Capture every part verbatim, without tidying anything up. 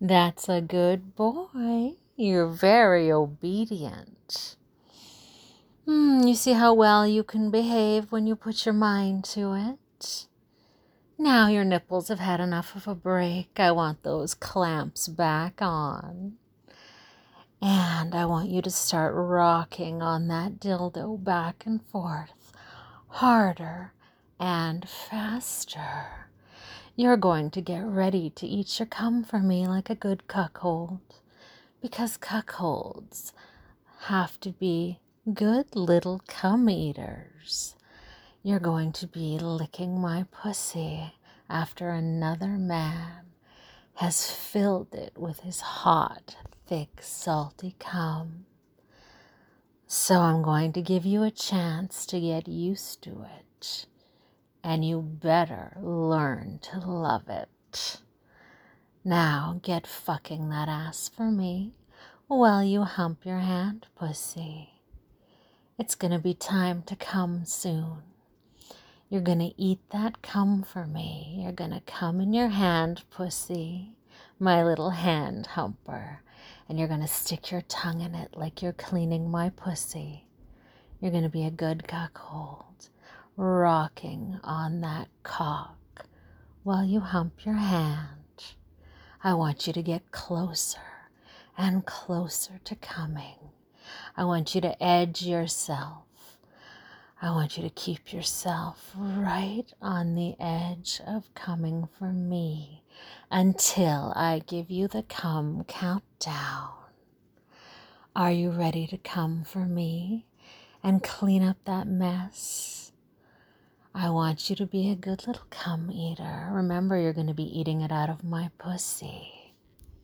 That's a good boy. You're very obedient. Hmm, you see how well you can behave when you put your mind to it? Now your nipples have had enough of a break. I want those clamps back on. And I want you to start rocking on that dildo back and forth, harder and faster. You're going to get ready to eat your cum for me like a good cuckold, because cuckolds have to be good little cum eaters. You're going to be licking my pussy after another man has filled it with his hot, thick, salty cum. So I'm going to give you a chance to get used to it, and you better learn to love it. Now get fucking that ass for me while you hump your hand, pussy. It's gonna be time to come soon. You're gonna eat that cum for me. You're gonna come in your hand, pussy, my little hand humper, and you're gonna stick your tongue in it like you're cleaning my pussy. You're gonna be a good cuckold, rocking on that cock while you hump your hand. I want you to get closer and closer to coming. I want you to edge yourself. I want you to keep yourself right on the edge of coming for me until I give you the come countdown. Are you ready to come for me and clean up that mess? I want you to be a good little cum eater. Remember, you're going to be eating it out of my pussy.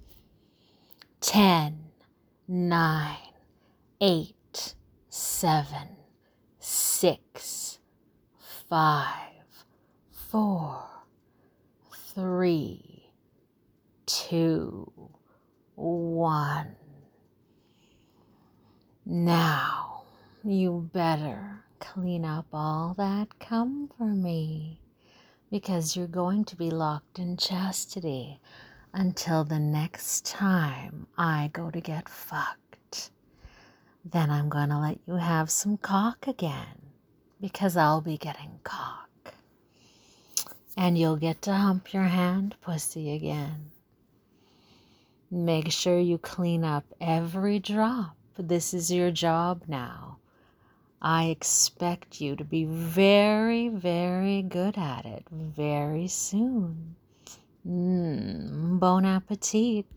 Ten, nine, eight, seven, six, five, four, three, two, one. Now, you better clean up all that cum for me, because you're going to be locked in chastity until the next time I go to get fucked. Then I'm going to let you have some cock again, because I'll be getting cock. And you'll get to hump your hand, pussy, again. Make sure you clean up every drop. This is your job now. I expect you to be very, very good at it very soon. Mmm, bon appetit.